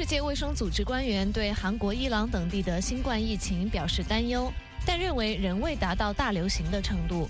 世界卫生组织官员对韩国、伊朗等地的新冠疫情表示担忧，但认为仍未达到大流行的程度。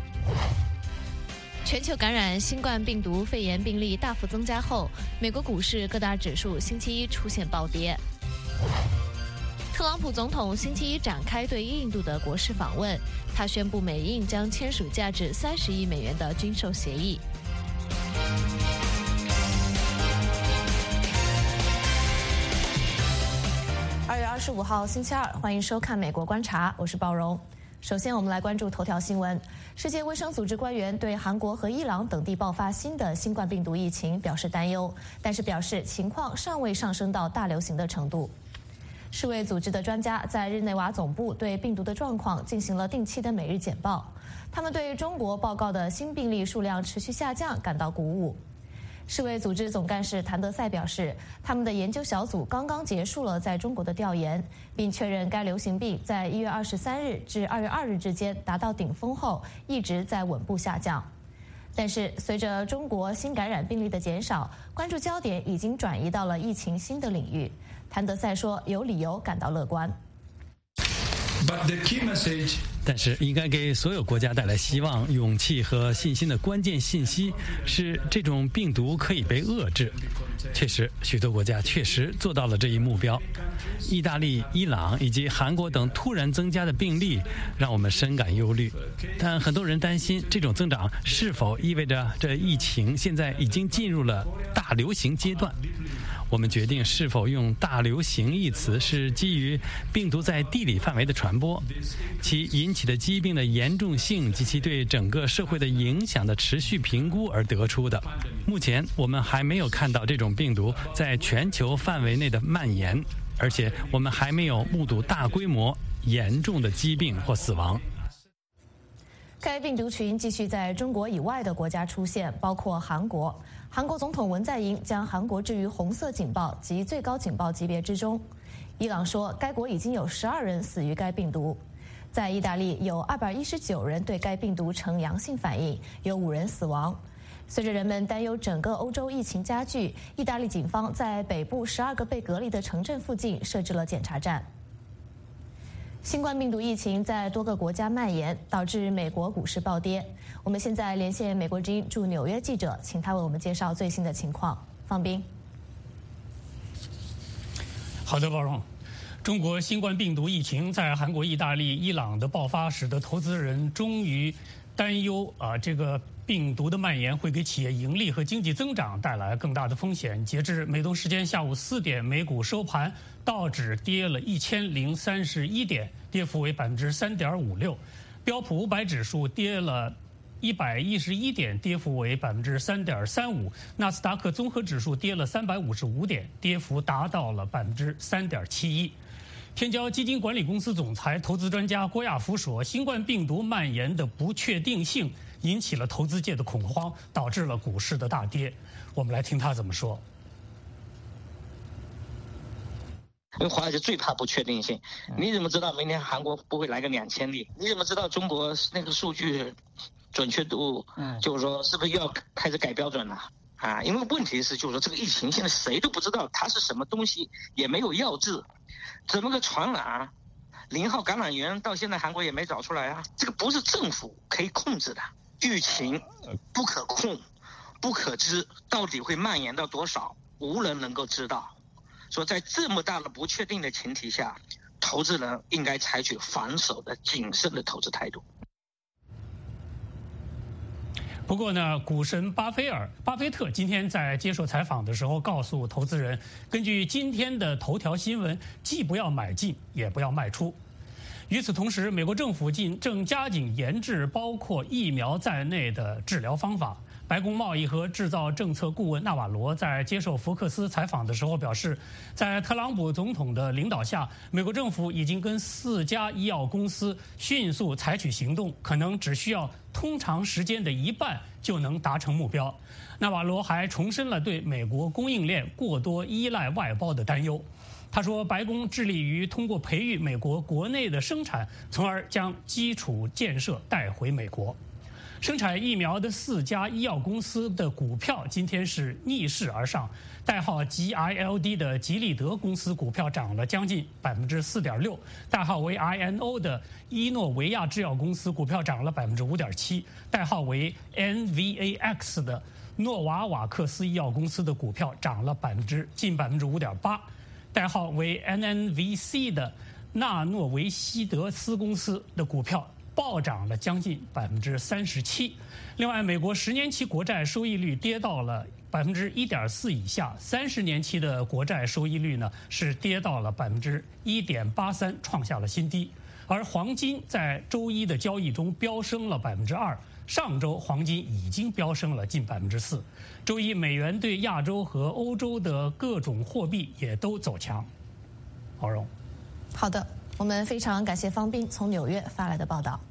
全球感染新冠病毒肺炎病例大幅增加后，美国股市各大指数星期一出现暴跌。特朗普总统星期一展开对印度的国事访问，他宣布美印将签署价值30亿美元的军售协议。2月25号星期二，欢迎收看《美国观察》，我是鲍荣。首先，我们来关注头条新闻。世界卫生组织官员对韩国和伊朗等地爆发新的新冠病毒疫情表示担忧，但是表示情况尚未上升到大流行的程度。世卫组织的专家在日内瓦总部对病毒的状况进行了定期的每日简报，他们对中国报告的新病例数量持续下降感到鼓舞。世卫组织总干事谭德赛表示，他们的研究小组刚刚结束了在中国的调研，并确认该流行病在1月23日至2月2日之间达到顶峰后，一直在稳步下降。但是，随着中国新感染病例的减少，关注焦点已经转移到了疫情新的领域。谭德赛说，有理由感到乐观。 但是应该给所有国家带来希望、勇气和信心的关键信息是，这种病毒可以被遏制。确实，许多国家确实做到了这一目标。意大利、伊朗以及韩国等突然增加的病例让我们深感忧虑，但很多人担心这种增长是否意味着这疫情现在已经进入了大流行阶段。我们决定是否用大流行一词是基于病毒在地理范围的传播，其引起的疾病的严重性及其对整个社会的影响的持续评估而得出的。目前我们还没有看到这种病毒在全球范围内的蔓延，而且我们还没有目睹大规模严重的疾病或死亡。 该病毒群继续在中国以外的国家出现，包括韩国。韩国总统文在寅将韩国置于红色警报及最高警报级别之中。伊朗说，该国已经有12人死于该病毒。在意大利，有219人对该病毒呈阳性反应，有5人死亡。随着人们担忧整个欧洲疫情加剧，意大利警方在北部12个被隔离的城镇附近设置了检查站。新冠病毒疫情在多个国家蔓延，导致美国股市暴跌。我们现在连线美国之音驻纽约记者，请他为我们介绍最新的情况。方斌。 好的，包荣。中国新冠病毒疫情在韩国、意大利、伊朗的爆发，使得投资人终于担忧这个病毒的蔓延会给企业盈利和经济增长带来更大的风险。截至美东时间下午4点，美股收盘，道指跌了1031点，跌幅为3.56%；标普500指数跌了111点，跌幅为3.35%；纳斯达克综合指数跌了355点，跌幅达到了3.71%。天骄基金管理公司总裁、投资专家郭亚福说，新冠病毒蔓延的不确定性引起了投资界的恐慌，导致了股市的大跌。我们来听他怎么说。 因为华尔街最怕不确定性，你怎么知道明天韩国不会来个2000例？你怎么知道中国那个数据准确度，就是说是不是又要开始改标准了？因为问题是，就是说这个疫情现在谁都不知道它是什么东西，也没有药治，怎么个传染？0号感染源到现在韩国也没找出来啊！这个不是政府可以控制的，疫情不可控、不可知，到底会蔓延到多少，无人能够知道。所以在这么大的不确定的前提下，投资人应该采取防守的、谨慎的投资态度。 不过呢，股神巴菲特今天在接受采访的时候告诉投资人，根据今天的头条新闻，既不要买进，也不要卖出。与此同时，美国政府正加紧研制包括疫苗在内的治疗方法。白宫贸易和制造政策顾问纳瓦罗在接受福克斯采访的时候表示，在特朗普总统的领导下，美国政府已经跟4家医药公司迅速采取行动，可能只需要通常时间的一半就能达成目标。纳瓦罗还重申了对美国供应链过多依赖外包的担忧。他说，白宫致力于通过培育美国国内的生产，从而将基础建设带回美国。生产疫苗的4家医药公司的股票今天是逆势而上， 代号 GILD 的吉利德公司股票涨了将近4.6%，代号为 INO 的伊诺维亚制药公司股票涨了5.7%，代号为 NVAX 的诺瓦瓦克斯医药公司的股票涨了近5.8%，代号为 NNVC 的纳诺维西德斯公司的股票暴涨了将近37%。另外，美国10年期国债收益率跌到了1.4%以下，30年期的国债收益率呢是跌到了1.83%，创下了新低。而黄金在周一的交易中飙升了2%，上周黄金已经飙升了近4%。周一美元对亚洲和欧洲的各种货币也都走强。郝荣， 好的，我们非常感谢方斌从纽约发来的报道。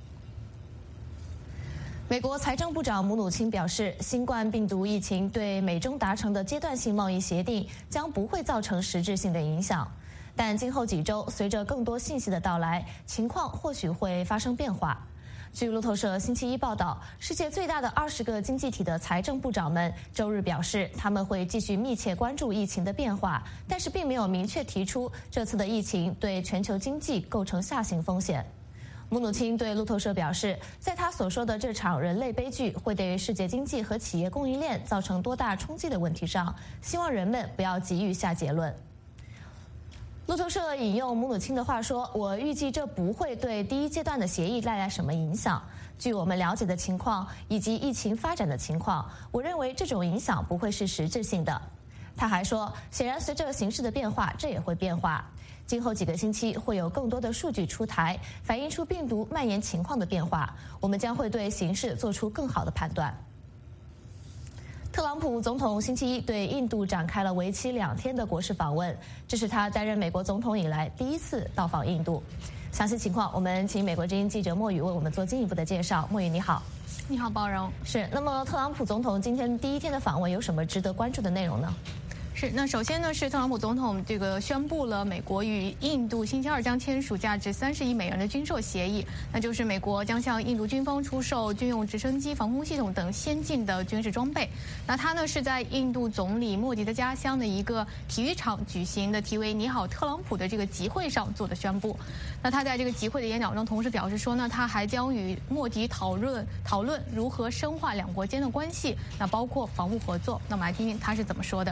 美国财政部长姆努钦表示，新冠病毒疫情对美中达成的阶段性贸易协定将不会造成实质性的影响，但今后几周随着更多信息的到来，情况或许会发生变化。据路透社星期一报道，世界最大的20个经济体的财政部长们周日表示，他们会继续密切关注疫情的变化，但是并没有明确提出这次的疫情对全球经济构成下行风险。姆努钦对路透社表示，在他所说的这场人类悲剧会对世界经济和企业供应链造成多大冲击的问题上，希望人们不要急于下结论。路透社引用姆努钦的话说，我预计这不会对第一阶段的协议带来什么影响。据我们了解的情况以及疫情发展的情况，我认为这种影响不会是实质性的。他还说，显然随着形势的变化，这也会变化。今后几个星期会有更多的数据出台，反映出病毒蔓延情况的变化，我们将会对形势做出更好的判断。特朗普总统星期一对印度展开了为期2天的国事访问，这是他担任美国总统以来第一次到访印度。详细情况，我们请美国之音记者莫宇为我们做进一步的介绍。莫宇，你好。 你好，包容。 是。那么，特朗普总统今天第一天的访问有什么值得关注的内容呢？ 是，那首先呢是特朗普总统宣布了美国与印度星期二将签署价值30亿美元的军售协议，那就是美国将向印度军方出售军用直升机、防空系统等先进的军事装备。那他呢是在印度总理莫迪的家乡的一个体育场举行的题为“你好，特朗普”的这个集会上做的宣布。那他在这个集会的演讲中，同时表示说呢，他还将与莫迪讨论如何深化两国间的关系，那包括防务合作。那我们来听听他是怎么说的。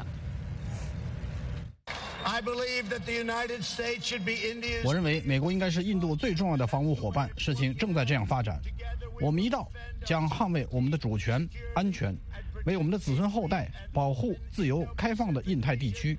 我认为美国应该是印度最重要的防务伙伴，事情正在这样发展。我们一道将捍卫我们的主权、安全，为我们的子孙后代保护自由开放的印太地区。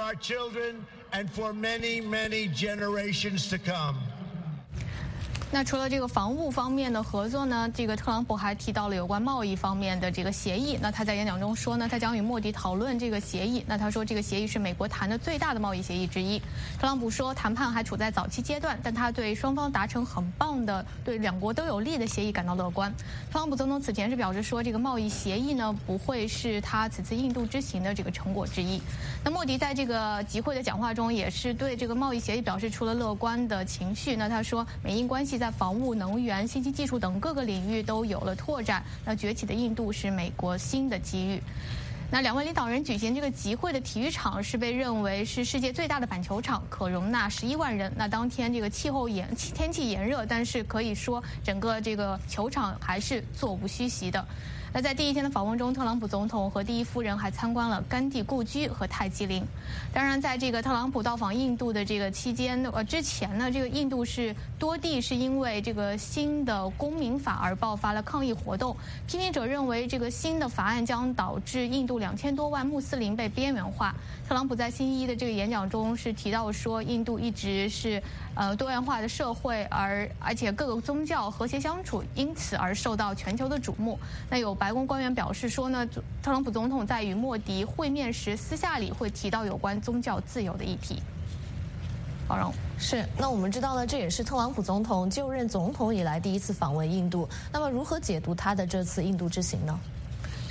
那除了这个防务方面的合作呢，这个特朗普还提到了有关贸易方面的这个协议。那他在演讲中说呢，他将与莫迪讨论这个协议。那他说这个协议是美国谈的最大的贸易协议之一。特朗普说谈判还处在早期阶段，但他对双方达成很棒的、对两国都有利的协议感到乐观。特朗普总统此前是表示说，这个贸易协议呢不会是他此次印度之行的这个成果之一。那莫迪在这个集会的讲话中也是对这个贸易协议表示出了乐观的情绪。那他说，美印关系在防务、能源、信息技术等各个领域都有了拓展。那崛起的印度是美国新的机遇。那两位领导人举行这个集会的体育场是被认为是世界最大的板球场，可容纳11万人。那当天这个天气炎热，但是可以说整个这个球场还是座无虚席的。那在第一天的访问中，特朗普总统和第一夫人还参观了甘地故居和泰姬陵。当然，在这个特朗普到访印度的这个期间，之前呢，这个印度是多地是因为这个新的公民法而爆发了抗议活动。批评者认为，这个新的法案将导致印度2000多万穆斯林被边缘化。特朗普在星期一的这个演讲中是提到说，印度一直是多元化的社会，而且各个宗教和谐相处，因此而受到全球的瞩目。那有白宫官员表示说呢，特朗普总统在与莫迪会面时，私下里会提到有关宗教自由的议题。包容是。那我们知道了，这也是特朗普总统就任总统以来第一次访问印度。那么如何解读他的这次印度之行呢？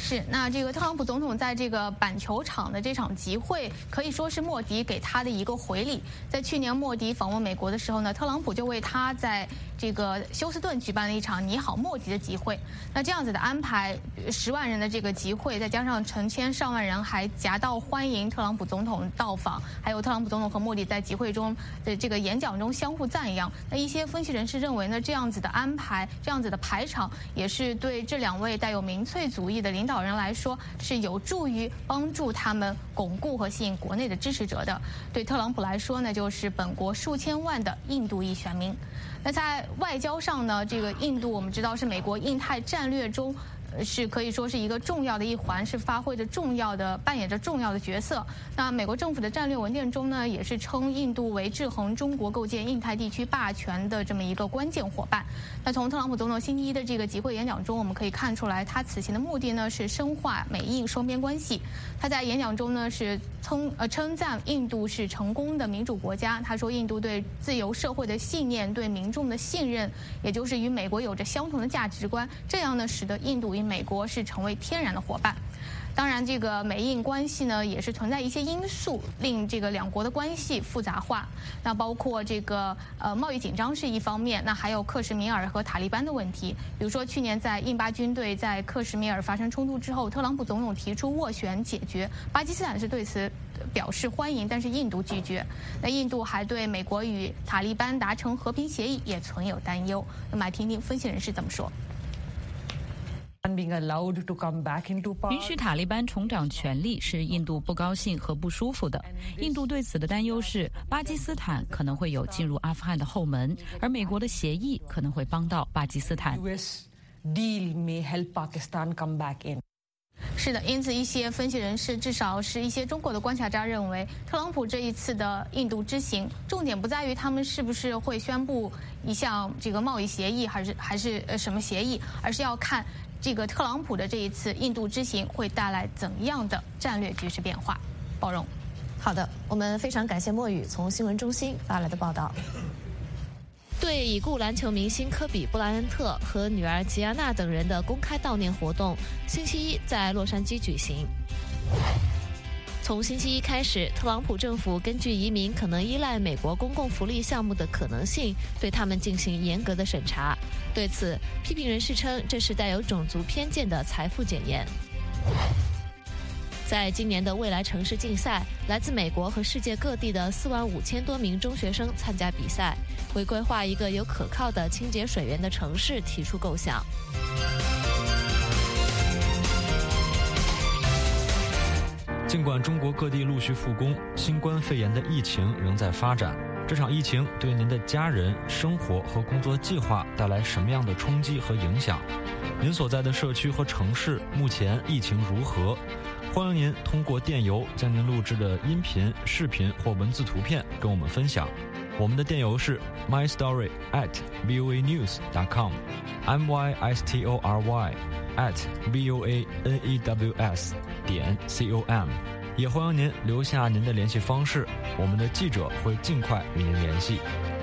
是，那这个特朗普总统在这个板球场的这场集会，可以说是莫迪给他的一个回礼。在去年莫迪访问美国的时候呢，特朗普就为他在这个休斯顿举办了一场你好莫迪的集会。那这样子的安排，10万人的这个集会，再加上成千上万人还夹道欢迎特朗普总统到访，还有特朗普总统和莫迪在集会中的这个演讲中相互赞扬。那一些分析人士认为呢，这样子的安排，这样子的排场，也是对这2位带有民粹主义的领导人来说，是有助于帮助他们巩固和吸引国内的支持者的。对特朗普来说呢，就是本国数千万的印度裔选民。那在外交上呢，这个印度我们知道是美国印太战略中是可以说是一个重要的一环，是扮演着重要的角色。那美国政府的战略文件中呢，也是称印度为制衡中国、构建印太地区霸权的这么一个关键伙伴。那从特朗普总统星期一的这个集会演讲中，我们可以看出来，他此行的目的呢是深化美印双边关系。他在演讲中呢是称赞印度是成功的民主国家。他说，印度对自由社会的信念，对民众的信任，也就是与美国有着相同的价值观，这样呢使得印度与美国是成为天然的伙伴。当然，这个美印关系呢，也是存在一些因素，令这个2国的关系复杂化。那包括这个贸易紧张是一方面，那还有克什米尔和塔利班的问题。比如说，去年在印巴军队在克什米尔发生冲突之后，特朗普总统提出斡旋解决，巴基斯坦是对此表示欢迎，但是印度拒绝。那印度还对美国与塔利班达成和平协议也存有担忧。那么来听听分析人士怎么说。 允许塔利班重掌权力是印度不高兴和不舒服的。印度对此的担忧是，巴基斯坦可能会有进入阿富汗的后门，而美国的协议可能会帮到巴基斯坦。 是的，因此一些分析人士，至少是一些中国的观察家认为，特朗普这一次的印度之行，重点不在于他们是不是会宣布一项这个贸易协议，还是什么协议，而是要看这个特朗普的这一次印度之行会带来怎样的战略局势变化。包容。 好的，我们非常感谢墨雨从新闻中心发来的报道。对已故篮球明星科比·布莱恩特和女儿吉安娜等人的公开悼念活动，星期一在洛杉矶举行。从星期一开始，特朗普政府根据移民可能依赖美国公共福利项目的可能性，对他们进行严格的审查。对此，批评人士称这是带有种族偏见的财富检验。在今年的未来城市竞赛，来自美国和世界各地的45000多名中学生参加比赛，为规划一个有可靠的清洁水源的城市提出构想。 尽管中国各地陆续复工，新冠肺炎的疫情仍在发展。这场疫情对您的家人、生活和工作计划带来什么样的冲击和影响？您所在的社区和城市目前疫情如何？欢迎您通过电邮将您录制的音频、视频或文字图片跟我们分享。我们的电邮是 mystory@voanews.com，mystory@voanews.com，也欢迎您留下您的联系方式，我们的记者会尽快与您联系。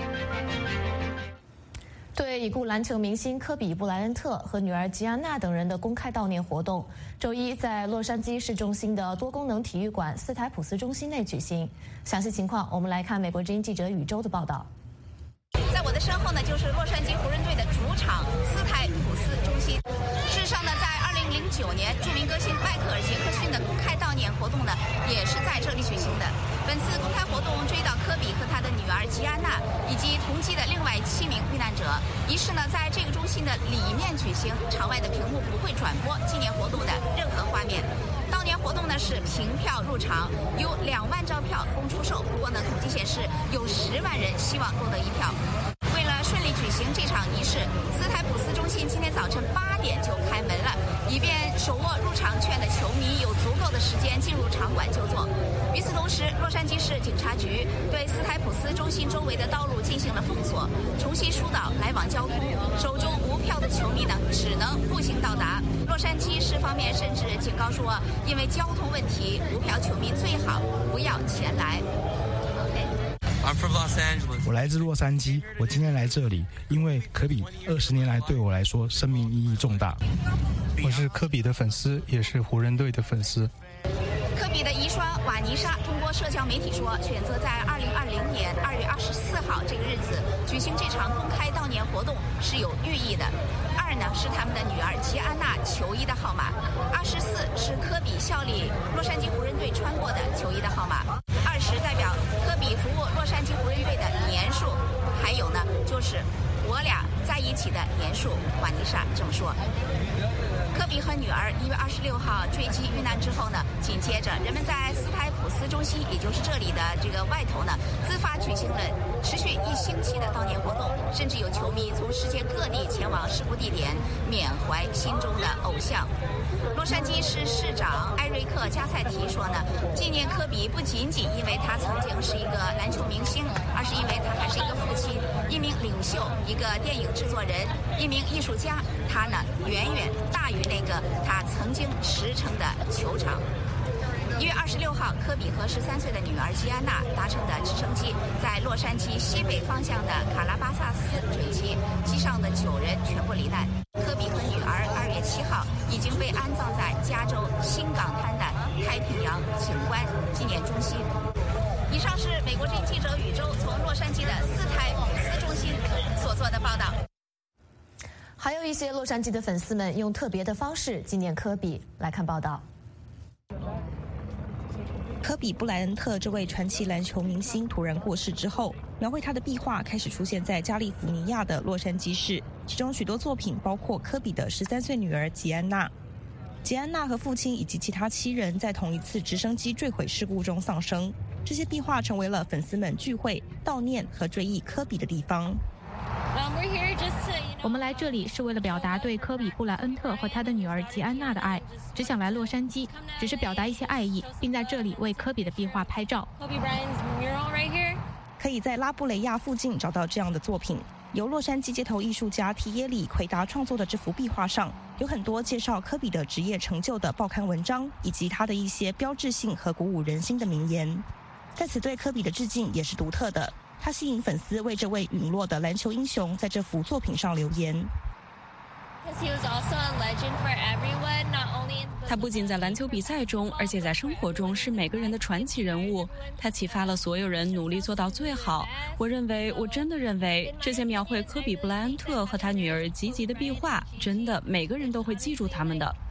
对已故篮球明星科比·布莱恩特和女儿吉安娜等人的公开悼念活动，周一在洛杉矶市中心的多功能体育馆斯台普斯中心内举行。详细情况，我们来看美国之音记者宇宙的报道。 在我的身后呢，就是洛杉矶湖人队的主场斯台普斯中心。事实上呢，在2009年，著名歌星迈克尔·杰克逊的公开悼念活动呢，也是在这里举行的。本次公开活动追悼科比和他的女儿吉安娜以及同机的另外7名遇难者。仪式呢，在这个中心的里面举行，场外的屏幕不会转播纪念活动的任何画面。悼念活动呢是凭票入场，有2万张票供出售。不过呢，统计显示有10万人希望购得一票。为了顺利举行这场仪式，斯台普斯中心今天早晨8点就开门了，以便手握入场券的球迷有足够的时间进入场馆就座。与此同时，洛杉矶市警察局对斯台普斯中心周围的道路进行了封锁，重新疏导来往交通。手中无票的球迷呢，只能步行到达。洛杉矶市方面甚至警告说，因为交通问题，无票球迷最好不要前来。 I'm from Los Angeles. 我来自洛杉矶，我今天来这里，因为科比20年来对我来说生命意义重大。 我是科比的粉丝，也是湖人队的粉丝。 科比的遗孀瓦妮莎通过社交媒体说，选择在2020年2月24号这个日子举行这场公开悼念活动是有寓意的。2呢是他们的女儿吉安娜球衣的号码，24是科比效力洛杉矶湖人队穿过的球衣的号码，20代表科比服务洛杉矶湖人队的年数，还有呢就是我俩在一起的年数。瓦妮莎这么说。科比和女儿1月26号坠机遇难之后呢，紧接着人们在斯台普斯中心，也就是这里的这个外头呢，自发举行了持续1星期的悼念活动，甚至有球迷从世界各地前往事故地点缅怀心中的偶像。洛杉矶市市长艾瑞克·加塞提说呢，纪念科比不仅仅因为他曾经是一个篮球明星，而是因为他还是一个父亲、一名领袖、一个电影制作人、一名艺术家。他呢，远远大于那个他曾经驰骋的球场。1月26号，科比和13岁的女儿吉安娜搭乘的直升机在洛杉矶西北方向的卡拉巴萨斯坠机，机上的9人全部罹难。科比和女儿2月7号已经被安葬在加州新港滩的太平洋景观纪念中心。以上是美国之音记者宇宙从洛杉矶的斯台普斯中心所做的报道。 还有一些洛杉矶的粉丝们用特别的方式纪念科比，来看报道。 科比布莱恩特这位传奇篮球明星突然过世之后，描绘他的壁画开始出现在加利福尼亚的洛杉矶市，其中许多作品包括科比的13岁女儿吉安娜。吉安娜和父亲以及其他7人在同一次直升机坠毁事故中丧生。这些壁画成为了粉丝们聚会、悼念和追忆科比的地方。 我们来这里是为了表达对科比布莱恩特和他的女儿吉安娜的爱，只想来洛杉矶，只是表达一些爱意，并在这里为科比的壁画拍照。 可以在拉布雷亚附近找到这样的作品。由洛杉矶街头艺术家提耶里奎达创作的这幅壁画上，有很多介绍科比的职业成就的报刊文章，以及他的一些标志性和鼓舞人心的名言。在此对科比的致敬也是独特的。他吸引粉丝为这位陨落的篮球英雄在这幅作品上留言。 他不仅在篮球比赛中，而且在生活中是每个人的传奇人物。他启发了所有人努力做到最好。我真的认为，这些描绘科比布莱恩特和他女儿吉吉的壁画，真的每个人都会记住他们的。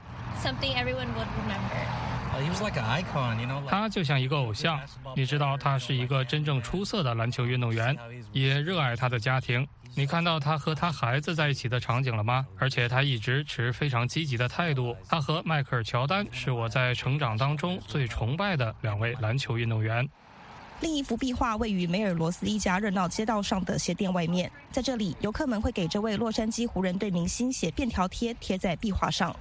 他就像一个偶像，你知道，他是一个真正出色的篮球运动员，也热爱他的家庭。你看到他和他孩子在一起的场景了吗？而且他一直持非常积极的态度。他和迈克尔·乔丹是我在成长当中最崇拜的2位篮球运动员。 另一幅壁画位于梅尔罗斯一家热闹街道上的鞋店外面，在这里，游客们会给这位洛杉矶湖人队明星写便条贴，贴在壁画上。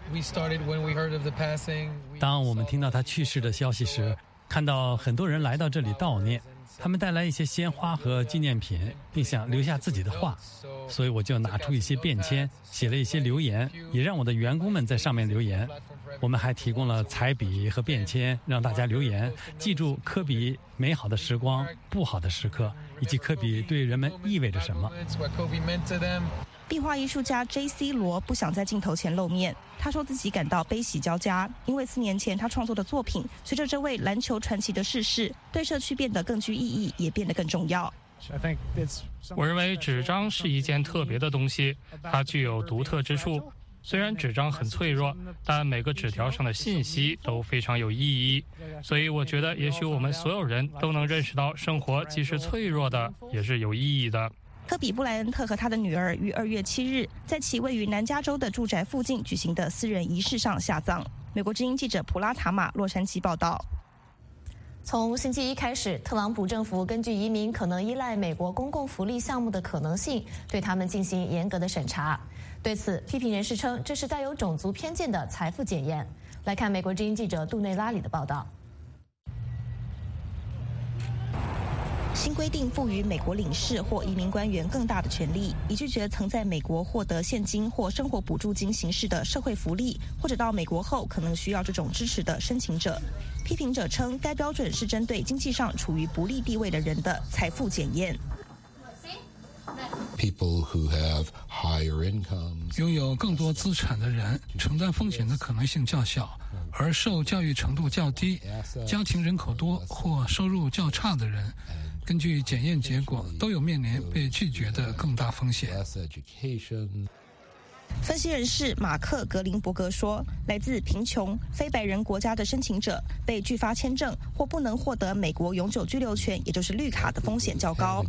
当我们听到他去世的消息时，看到很多人来到这里悼念，他们带来一些鲜花和纪念品，并想留下自己的话，所以我就拿出一些便签，写了一些留言，也让我的员工们在上面留言。我们还提供了彩笔和便签，让大家留言，记住科比美好的时光、不好的时刻，以及科比对人们意味着什么。 壁画艺术家 J.C. 罗不想在镜头前露面，他说自己感到悲喜交加，因为4年前他创作的作品，随着这位篮球传奇的逝世，对社区变得更具意义，也变得更重要。 我认为纸张是一件特别的东西，它具有独特之处。虽然纸张很脆弱，但每个纸条上的信息都非常有意义。所以我觉得，也许我们所有人都能认识到，生活既是脆弱的，也是有意义的。 科比布莱恩特和他的女儿于2月7日在其位于南加州的住宅附近举行的私人仪式上下葬。美国之音记者普拉塔马洛杉矶报道。 从星期一开始，特朗普政府根据移民可能依赖美国公共福利项目的可能性，对他们进行严格的审查。对此，批评人士称这是带有种族偏见的财富检验。来看美国之音记者杜内拉里的报道。 新规定赋予美国领事或移民官员更大的权利，以拒绝曾在美国获得现金或生活补助金形式的社会福利，或者到美国后可能需要这种支持的申请者。批评者称，该标准是针对经济上处于不利地位的人的财富检验。 拥有更多资产的人承担风险的可能性较小，而受教育程度较低、家庭人口多或收入较差的人，根据检验结果都有面临被拒绝的更大风险。 分析人士马克·格林伯格说，来自贫穷非白人国家的申请者被拒发签证或不能获得美国永久居留权，也就是绿卡的风险较高。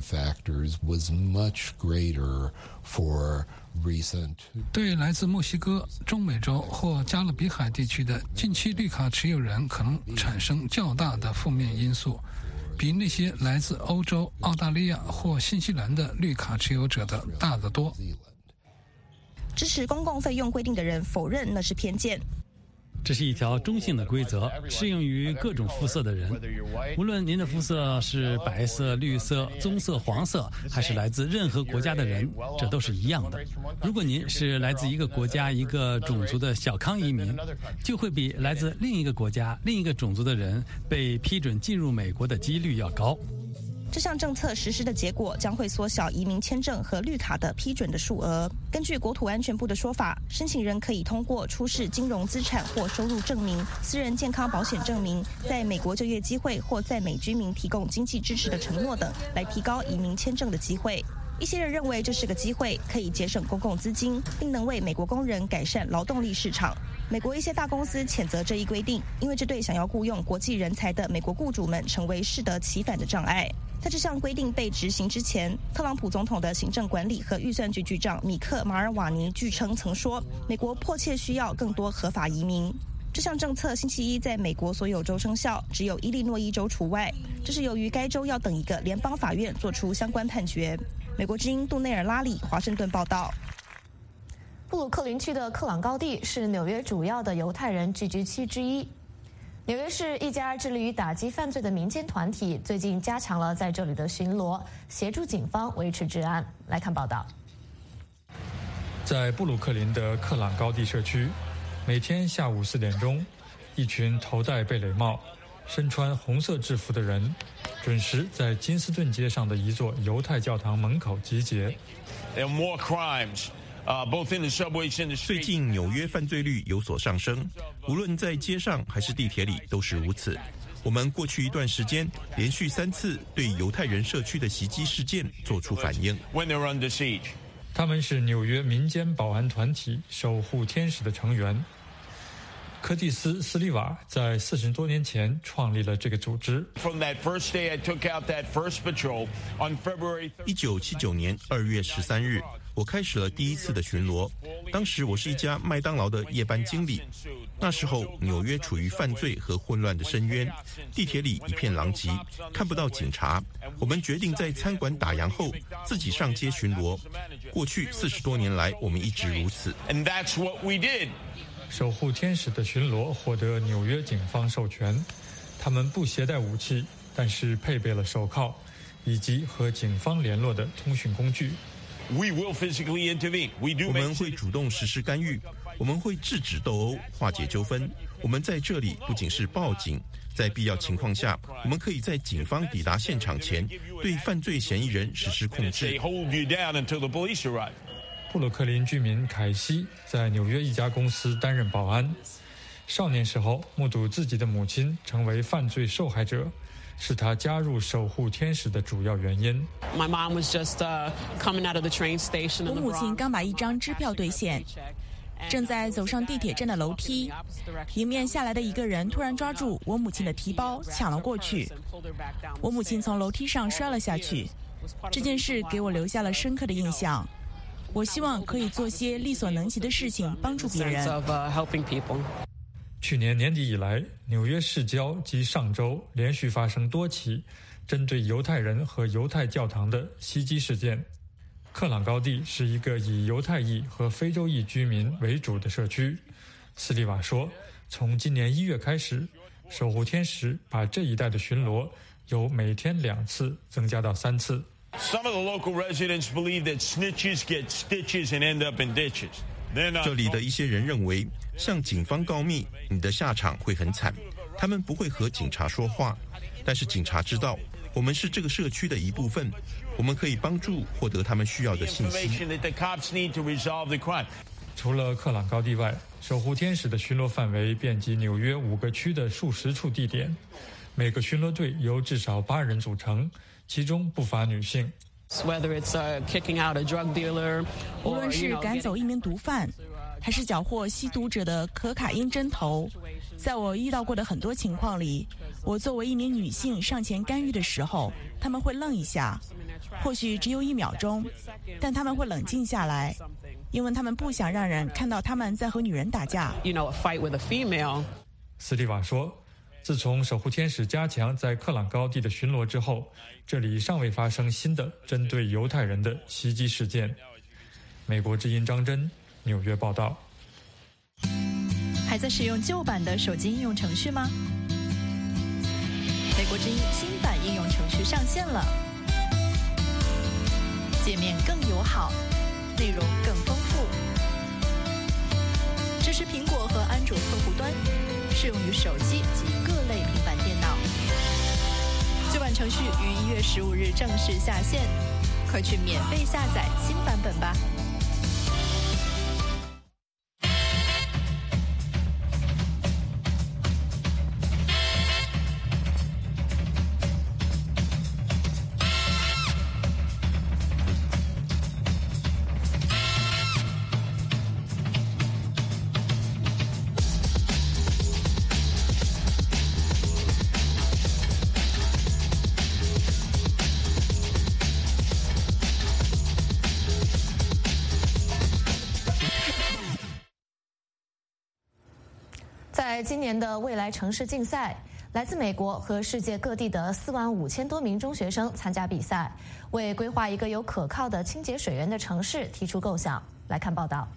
对来自墨西哥、中美洲或加勒比海地区的近期绿卡持有人可能产生较大的负面因素，比那些来自欧洲、澳大利亚或新西兰的绿卡持有者的大得多。 支持公共费用规定的人否认那是偏见。 这是一条中性的规则，适用于各种肤色的人，无论您的肤色是白色、绿色、棕色、黄色，还是来自任何国家的人，这都是一样的。如果您是来自一个国家、一个种族的小康移民，就会比来自另一个国家、另一个种族的人被批准进入美国的几率要高。 这项政策实施的结果将会缩小移民签证和绿卡的批准的数额。根据国土安全部的说法，申请人可以通过出示金融资产或收入证明、私人健康保险证明、在美国就业机会或在美居民提供经济支持的承诺等，来提高移民签证的机会。一些人认为这是个机会，可以节省公共资金，并能为美国工人改善劳动力市场。美国一些大公司谴责这一规定，因为这对想要雇佣国际人才的美国雇主们成为适得其反的障碍。在这项规定被执行之前，特朗普总统的行政管理和预算局局长米克·马尔瓦尼据称曾说，美国迫切需要更多合法移民。这项政策星期一在美国所有州生效，只有伊利诺伊州除外。这是由于该州要等一个联邦法院做出相关判决。美国之音杜内尔拉里华盛顿报道。 布鲁克林区的克朗高地是纽约主要的犹太人聚居区之一。纽约市一家致力于打击犯罪的民间团体最近加强了在这里的巡逻，协助警方维持治安。来看报道。 在布鲁克林的克朗高地社区，每天下午4点钟，一群头戴贝雷帽、身穿红色制服的人准时在金斯顿街上的一座犹太教堂门口集结。 最近纽约犯罪率有所上升，无论在街上还是地铁里都是如此。我们过去一段时间连续3次对犹太人社区的袭击事件做出反应。 他们是纽约民间保安团体守护天使的成员。柯蒂斯·斯利瓦在40多年前创立了这个组织。 1979年2月13日，我开始了第一次的巡逻。当时我是一家麦当劳的夜班经理。那时候纽约处于犯罪和混乱的深渊，地铁里一片狼藉，看不到警察。我们决定在餐馆打烊后自己上街巡逻。过去40多年来，我们一直如此。 守护天使的巡逻获得纽约警方授权，他们不携带武器，但是配备了手铐以及和警方联络的通讯工具。 我们会主动实施干预，我们会制止斗殴，化解纠纷。我们在这里不仅是报警，在必要情况下，我们可以在警方抵达现场前对犯罪嫌疑人实施控制。 布鲁克林居民凯西在纽约一家公司担任保安。少年时候目睹自己的母亲成为犯罪受害者，是他加入守护天使的主要原因。 我母亲刚把一张支票兑现，正在走上地铁站的楼梯，迎面下来的一个人突然抓住我母亲的提包抢了过去，我母亲从楼梯上摔了下去。这件事给我留下了深刻的印象。我希望可以做些力所能及的事情，帮助别人。 去年年底以来，纽约市郊及上周连续发生多起针对犹太人和犹太教堂的袭击事件。克朗高地是一个以犹太裔和非洲裔居民为主的社区。斯利瓦说，从今年1月开始，守护天使把这一带的巡逻由每天2次增加到3次。 Some of the local residents believe that snitches get stitches and end up in ditches. 这里的一些人认为，向警方告密，你的下场会很惨。他们不会和警察说话，但是警察知道我们是这个社区的一部分，我们可以帮助获得他们需要的信息。 除了克朗高地外，守护天使的巡逻范围遍及纽约5个区的数十处地点，每个巡逻队由至少8人组成，其中不乏女性。 无论是赶走一名毒贩，还是缴获吸毒者的可卡因针头，在我遇到过的很多情况里，我作为一名女性上前干预的时候，他们会愣一下，或许只有1秒钟，但他们会冷静下来，因为他们不想让人看到他们在和女人打架。 斯蒂瓦说，自从守护天使加强在克朗高地的巡逻之后，这里尚未发生新的针对犹太人的袭击事件。美国之音张真，纽约报道。 还在使用旧版的手机应用程序吗？美国之音新版应用程序上线了，界面更友好，内容更丰富，支持苹果和安卓客户端，适用于手机及各类平板电脑。旧版程序于1月15日正式下线，快去免费下载新版本吧。 在今年的未来城市竞赛，来自美国和世界各地的45000多名中学生参加比赛，为规划一个有可靠的清洁水源的城市提出构想。来看报道。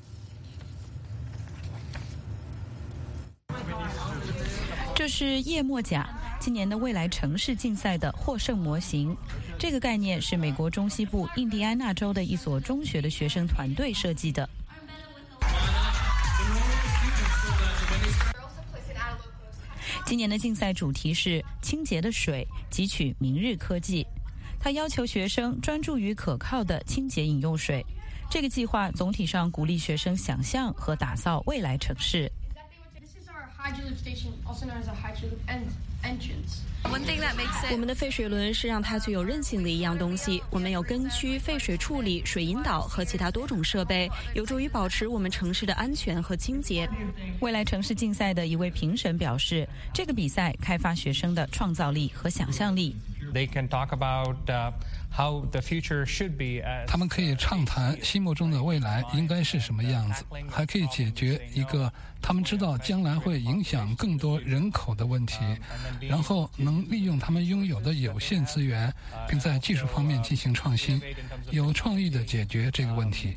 这是夜墨甲，今年的未来城市竞赛的获胜模型。这个概念是美国中西部印第安纳州的一所中学的学生团队设计的。今年的竞赛主题是清洁的水，汲取明日科技。他要求学生专注于可靠的清洁饮用水。这个计划总体上鼓励学生想象和打造未来城市。 我们的废水轮是让它具有韧性的一样东西。我们有根区、废水处理、水引导和其他多种设备，有助于保持我们城市的安全和清洁。 未来城市竞赛的一位评审表示，这个比赛开发学生的创造力和想象力。 他们可以畅谈心目中的未来应该是什么样子，还可以解决一个他们知道将来会影响更多人口的问题，然后能利用他们拥有的有限资源，并在技术方面进行创新，有创意地解决这个问题。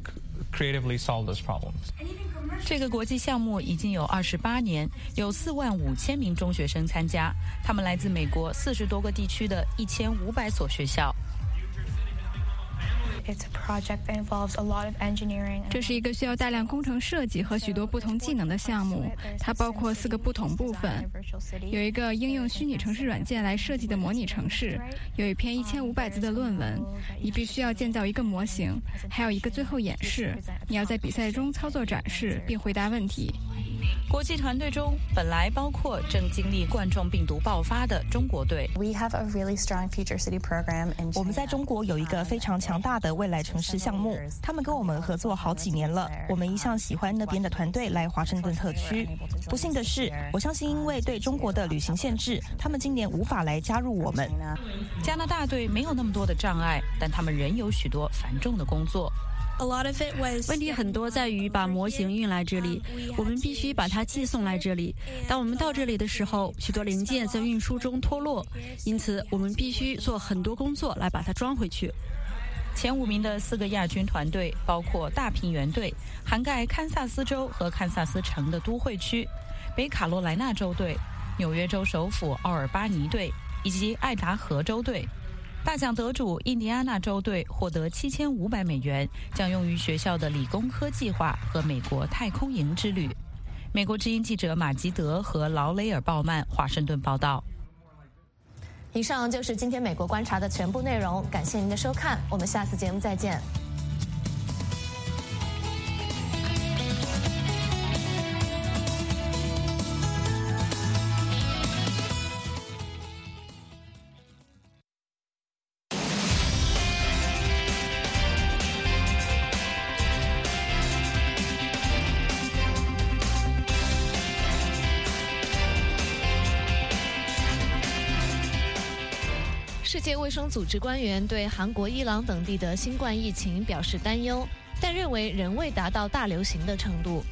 这个国际项目已经有28年，有45000名中学生参加，他们来自美国40多个地区的1500所学校。 这是一个需要大量工程设计和许多不同技能的项目，它包括4个不同部分。有一个应用虚拟城市软件来设计的模拟城市，有一篇1500字的论文，你必须要建造一个模型，还有一个最后演示，你要在比赛中操作展示并回答问题。 国际团队中本来包括正经历冠状病毒爆发的中国队。 我们在中国有一个非常强大的未来城市项目，他们跟我们合作好几年了。我们一向喜欢那边的团队来华盛顿特区。不幸的是，我相信因为对中国的旅行限制，他们今年无法来加入我们。 加拿大队没有那么多的障碍，但他们仍有许多繁重的工作。 问题很多在于把模型运来这里，我们必须把它寄送来这里。当我们到这里的时候，许多零件在运输中脱落，因此我们必须做很多工作来把它装回去。 前5名的4个亚军团队包括大平原队，涵盖堪萨斯州和堪萨斯城的都会区；北卡罗来纳州队、纽约州首府奥尔巴尼队、 以及爱达荷州队。大奖得主印第安纳州队获得7500美元，将用于学校的理工科计划和美国太空营之旅。美国之音记者马吉德和劳雷尔·鲍曼华盛顿报道。 以上就是今天美国观察的全部内容，感谢您的收看，我们下次节目再见。世界卫生组织官员对韩国、伊朗等地的新冠疫情表示担忧，但认为仍未达到大流行的程度。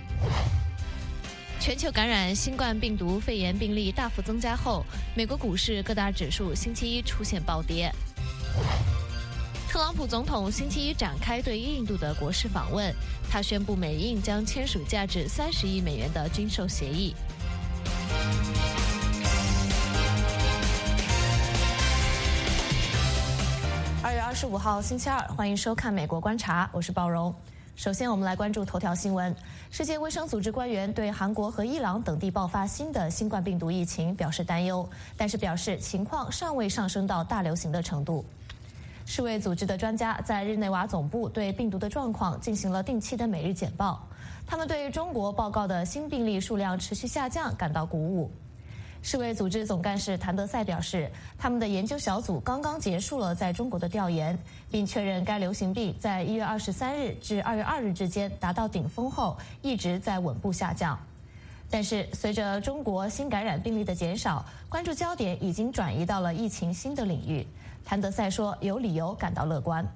全球感染新冠病毒肺炎病例大幅增加后，美国股市各大指数星期一出现暴跌。特朗普总统星期一展开对印度的国事访问，他宣布美印将签署价值30亿美元的军售协议。2月25号星期二，欢迎收看美国观察，我是鲍荣。首先我们来关注头条新闻。世界卫生组织官员对韩国和伊朗等地爆发新的新冠病毒疫情表示担忧，但是表示情况尚未上升到大流行的程度。世卫组织的专家在日内瓦总部对病毒的状况进行了定期的每日简报，他们对中国报告的新病例数量持续下降感到鼓舞。世卫组织总干事谭德赛表示，他们的研究小组刚刚结束了在中国的调研，并确认该流行病在1月23日至2月2日之间达到顶峰后，一直在稳步下降。但是，随着中国新感染病例的减少，关注焦点已经转移到了疫情新的领域。谭德赛说，有理由感到乐观。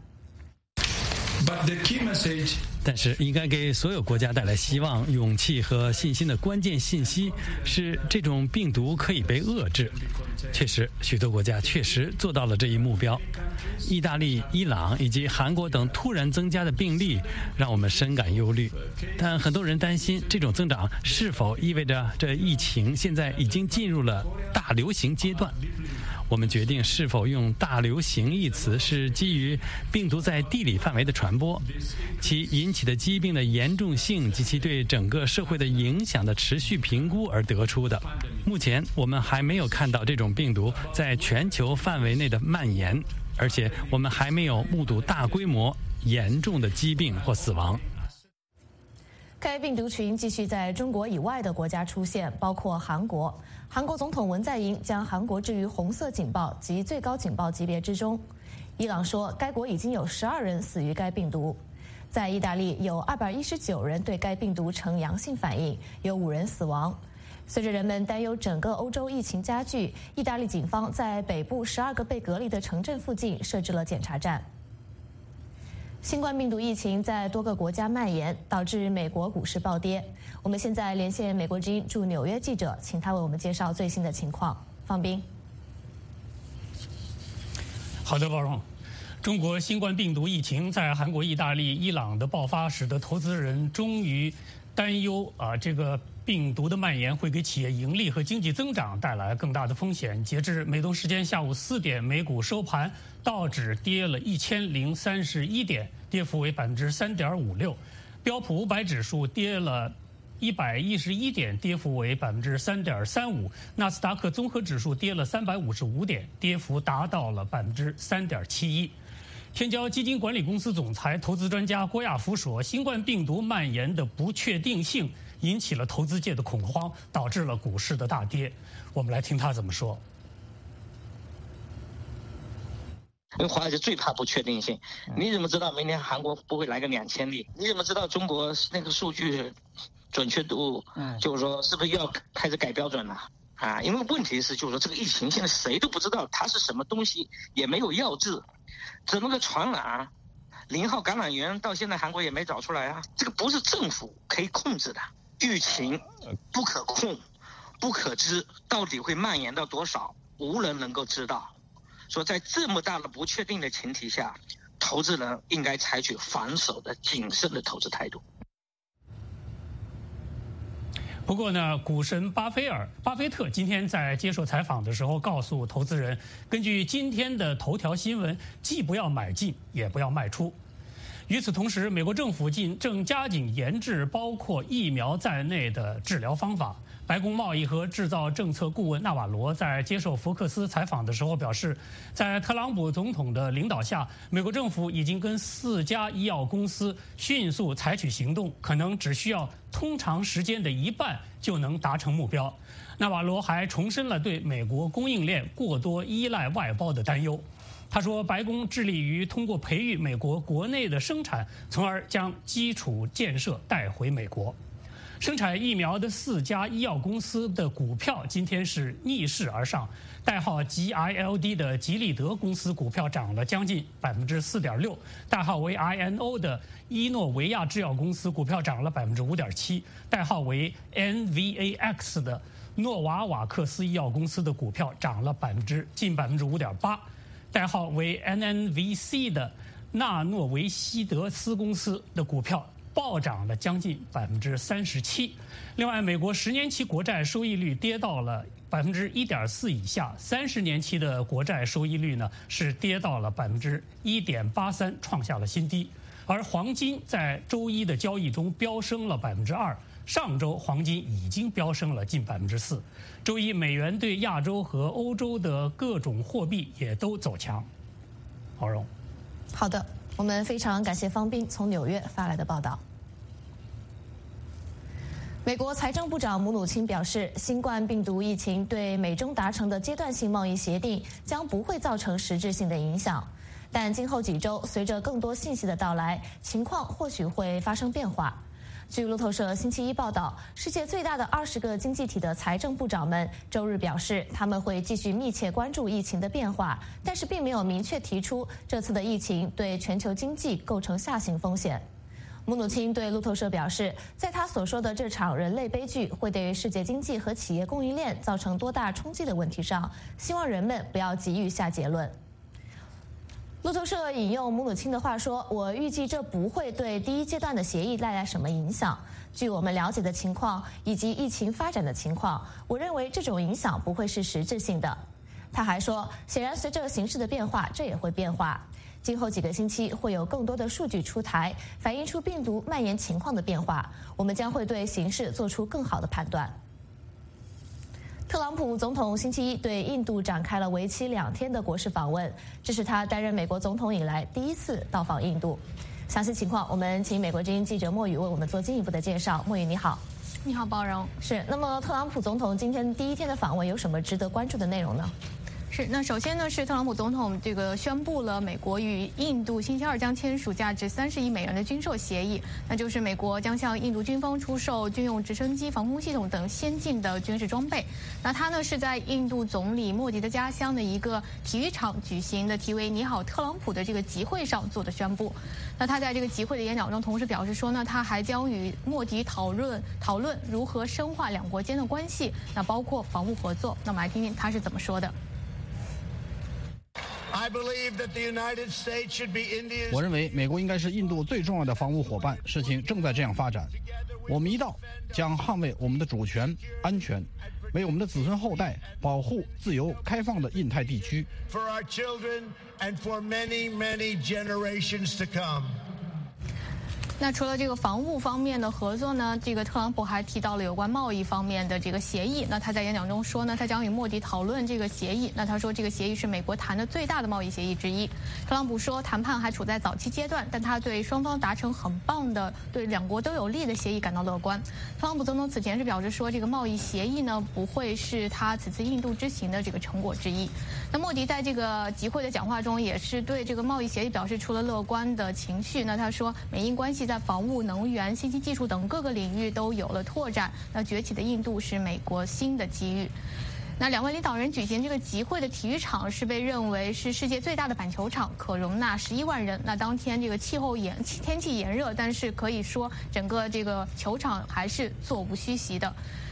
但是应该给所有国家带来希望、勇气和信心的关键信息是，这种病毒可以被遏制。确实，许多国家确实做到了这一目标。意大利、伊朗以及韩国等突然增加的病例让我们深感忧虑，但很多人担心这种增长是否意味着这疫情现在已经进入了大流行阶段。我们决定是否用大流行一词是基于病毒在地理范围的传播，其引起的疾病的严重性及其对整个社会的影响的持续评估而得出的。目前我们还没有看到这种病毒在全球范围内的蔓延，而且我们还没有目睹大规模严重的疾病或死亡。 该病毒群继续在中国以外的国家出现，包括韩国。韩国总统文在寅将韩国置于红色警报及最高警报级别之中。伊朗说，该国已经有12人死于该病毒。在意大利，有219人对该病毒呈阳性反应，有5人死亡。随着人们担忧整个欧洲疫情加剧，意大利警方在北部12个被隔离的城镇附近设置了检查站。新冠病毒疫情在多个国家蔓延，导致美国股市暴跌。我们现在连线美国之音驻纽约记者，请他为我们介绍最新的情况。方斌。 好的，包荣。中国新冠病毒疫情在韩国、意大利、伊朗的爆发，使得投资人终于担忧这个病毒的蔓延会给企业盈利和经济增长带来更大的风险。截至美东时间下午4点，美股收盘，道指跌了1031点，跌幅为3.56%；标普500指数跌了111点，跌幅为3.35%；纳斯达克综合指数跌了355点，跌幅达到了3.71%。天骄基金管理公司总裁、投资专家郭亚夫说，新冠病毒蔓延的不确定性引起了投资界的恐慌，导致了股市的大跌。我们来听他怎么说。 因为华尔街最怕不确定性，你怎么知道明天韩国不会来个2000例？你怎么知道中国那个数据准确度，就是说是不是又要开始改标准了？因为问题是，就是说这个疫情现在谁都不知道它是什么东西，也没有药治，怎么个传染？0号感染源到现在韩国也没找出来啊！这个不是政府可以控制的，疫情不可控、不可知，到底会蔓延到多少，无人能够知道。说在这么大的不确定的前提下，投资人应该采取防守的、谨慎的投资态度。 不过呢，股神巴菲特今天在接受采访的时候告诉投资人，根据今天的头条新闻，既不要买进，也不要卖出。与此同时，美国政府正加紧研制包括疫苗在内的治疗方法。白宫贸易和制造政策顾问纳瓦罗在接受福克斯采访的时候表示，在特朗普总统的领导下，美国政府已经跟4家医药公司迅速采取行动，可能只需要通常时间的一半就能达成目标。纳瓦罗还重申了对美国供应链过多依赖外包的担忧。他说，白宫致力于通过培育美国国内的生产，从而将基础建设带回美国。生产疫苗的4家医药公司的股票今天是逆势而上，代号 GILD 的吉利德公司股票涨了将近4.6%，代号为 INO 的伊诺维亚制药公司股票涨了5.7%，代号为 NVAX 的诺瓦瓦克斯医药公司的股票涨了近5.8%，代号为 NNVC 的纳诺维西德斯公司的股票暴涨了将近37%。另外，美国10年期国债收益率跌到了1.4%以下，30年期的国债收益率呢是跌到了1.83%，创下了新低。而黄金在周一的交易中飙升了2%，上周黄金已经飙升了近4%。周一美元对亚洲和欧洲的各种货币也都走强。郝荣， 好的，我们非常感谢方斌从纽约发来的报道。美国财政部长姆努钦表示，新冠病毒疫情对美中达成的阶段性贸易协定将不会造成实质性的影响，但今后几周随着更多信息的到来，情况或许会发生变化。据路透社星期一报道，世界最大的20个经济体的财政部长们周日表示，他们会继续密切关注疫情的变化，但是并没有明确提出这次的疫情对全球经济构成下行风险。姆努钦对路透社表示，在他所说的这场人类悲剧会对世界经济和企业供应链造成多大冲击的问题上，希望人们不要急于下结论。路透社引用姆努钦的话说，我预计这不会对第一阶段的协议带来什么影响。据我们了解的情况以及疫情发展的情况，我认为这种影响不会是实质性的。他还说，显然随着形势的变化，这也会变化。今后几个星期会有更多的数据出台，反映出病毒蔓延情况的变化，我们将会对形势做出更好的判断。特朗普总统星期一对印度展开了为期2天的国事访问，这是他担任美国总统以来第一次到访印度。详细情况，我们请美国之音记者莫宇为我们做进一步的介绍。莫宇，你好。 你好，包荣。 是。那么，特朗普总统今天第1天的访问有什么值得关注的内容呢？ 是，那首先呢是特朗普总统宣布了美国与印度星期二将签署价值30亿美元的军售协议，那就是美国将向印度军方出售军用直升机、防空系统等先进的军事装备。那他呢是在印度总理莫迪的家乡的一个体育场举行的题为“你好，特朗普”的这个集会上做的宣布。那他在这个集会的演讲中同时表示说呢，他还将与莫迪讨论如何深化两国间的关系，那包括防务合作。那我们来听听他是怎么说的。 我认为美国应该是印度最重要的防务伙伴，事情正在这样发展。我们一道将捍卫我们的主权、安全，为我们的子孙后代保护自由开放的印太地区。 那除了这个防务方面的合作呢，这个特朗普还提到了有关贸易方面的这个协议。那他在演讲中说呢，他将与莫迪讨论这个协议。那他说这个协议是美国谈的最大的贸易协议之一。特朗普说谈判还处在早期阶段，但他对双方达成很棒的、对两国都有利的协议感到乐观。特朗普总统此前是表示说，这个贸易协议呢不会是他此次印度之行的这个成果之一。那莫迪在这个集会的讲话中也是对这个贸易协议表示出了乐观的情绪。那他说，美印关系在防务、能源、信息技术等各个领域都有了拓展。那崛起的印度是美国新的机遇。那两位领导人举行这个集会的体育场是被认为是世界最大的板球场，可容纳11万人。那当天这个天气炎热，但是可以说整个这个球场还是座无虚席的。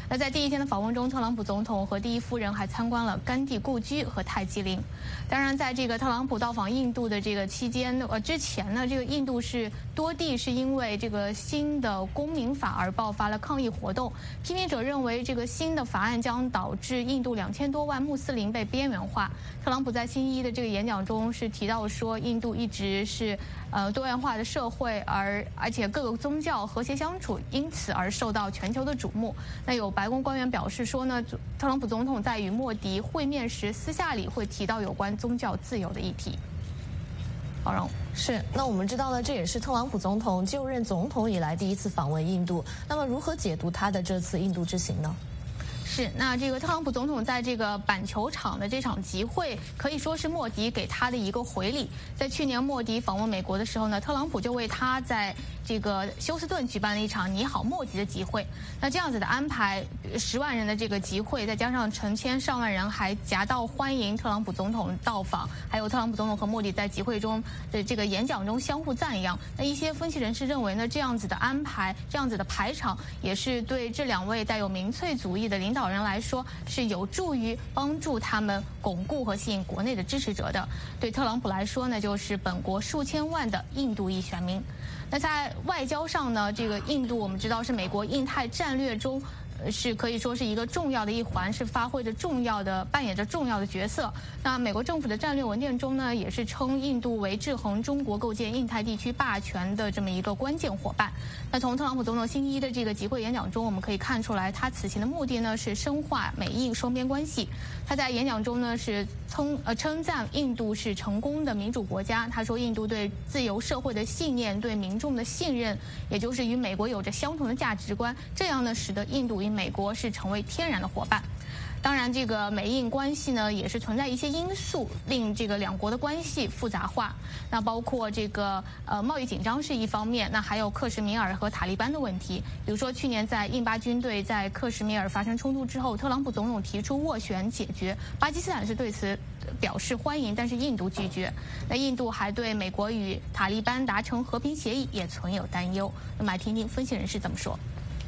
那在第一天的访问中，特朗普总统和第一夫人还参观了甘地故居和泰姬陵。当然，在这个特朗普到访印度的这个期间，之前呢，这个印度是多地是因为这个新的公民法而爆发了抗议活动。批评者认为，这个新的法案将导致印度2000多万穆斯林被边缘化。特朗普在星期一的这个演讲中是提到说，印度一直是多元化的社会，而且各个宗教和谐相处，因此而受到全球的瞩目。那有白宫官员表示说呢，特朗普总统在与莫迪会面时，私下里会提到有关宗教自由的议题。包容是，那我们知道呢，这也是特朗普总统就任总统以来第一次访问印度。那么，如何解读他的这次印度之行呢？ 是，那这个特朗普总统在这个板球场的这场集会，可以说是莫迪给他的一个回礼。在去年莫迪访问美国的时候呢，特朗普就为他在这个休斯顿举办了一场“你好，莫迪”的集会。那这样子的安排，10万人的这个集会，再加上成千上万人还夹道欢迎特朗普总统到访，还有特朗普总统和莫迪在集会中的这个演讲中相互赞扬。那一些分析人士认为呢，这样子的安排，这样子的排场，也是对这2位带有民粹主义的领导人来说，是有助于帮助他们巩固和吸引国内的支持者的。对特朗普来说呢，就是本国数千万的印度裔选民。那在外交上呢，这个印度我们知道是美国印太战略中是可以说是一个重要的一环，是扮演着重要的角色。那美国政府的战略文件中呢，也是称印度为制衡中国、构建印太地区霸权的这么一个关键伙伴。那从特朗普总统星期一的这个集会演讲中，我们可以看出来，他此行的目的呢是深化美印双边关系。他在演讲中呢是称赞印度是成功的民主国家。他说，印度对自由社会的信念、对民众的信任，也就是与美国有着相同的价值观，这样呢使得印度与美国是成为天然的伙伴。当然，这个美印关系呢，也是存在一些因素，令这个2国的关系复杂化。那包括这个贸易紧张是一方面，那还有克什米尔和塔利班的问题。比如说，去年在印巴军队在克什米尔发生冲突之后，特朗普总统提出斡旋解决，巴基斯坦是对此表示欢迎，但是印度拒绝。那印度还对美国与塔利班达成和平协议也存有担忧。那么来听听分析人士怎么说。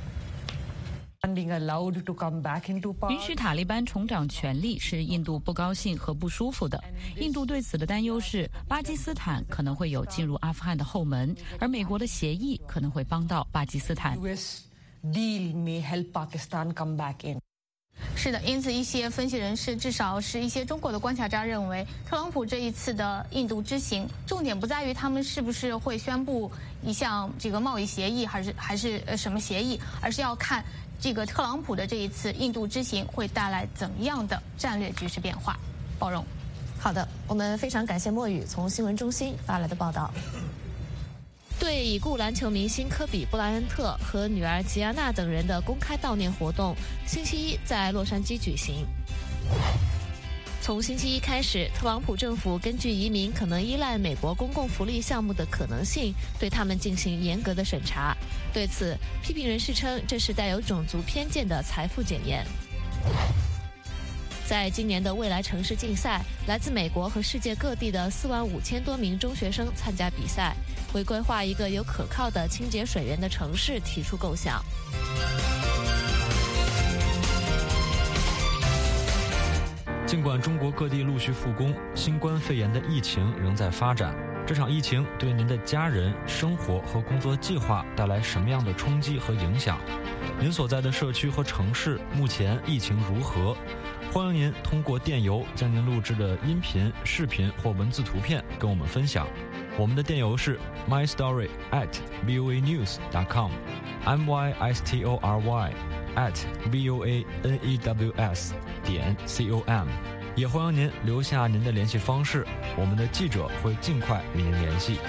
允许塔利班重掌权力是印度不高兴和不舒服的。印度对此的担忧是，巴基斯坦可能会有进入阿富汗的后门，而美国的协议可能会帮到巴基斯坦。 是的，因此一些分析人士，至少是一些中国的观察家认为，特朗普这一次的印度之行，重点不在于他们是不是会宣布一项这个贸易协议，还是什么协议，而是要看这个特朗普的这一次印度之行会带来怎样的战略局势变化。包容。 好的，我们非常感谢莫宇从新闻中心发来的报道。对已故篮球明星科比·布莱恩特和女儿吉安娜等人的公开悼念活动，星期一在洛杉矶举行。从星期一开始，特朗普政府根据移民可能依赖美国公共福利项目的可能性，对他们进行严格的审查。对此，批评人士称这是带有种族偏见的财富检验。在今年的未来城市竞赛，来自美国和世界各地的45000多名中学生参加比赛，为规划一个有可靠的清洁水源的城市提出构想。 尽管中国各地陆续复工，新冠肺炎的疫情仍在发展。这场疫情对您的家人、生活和工作计划带来什么样的冲击和影响？您所在的社区和城市目前疫情如何？欢迎您通过电邮将您录制的音频、视频或文字图片跟我们分享。我们的电邮是 mystory@voanews.com，mystory@voanews.com，也欢迎您留下您的联系方式，我们的记者会尽快与您联系。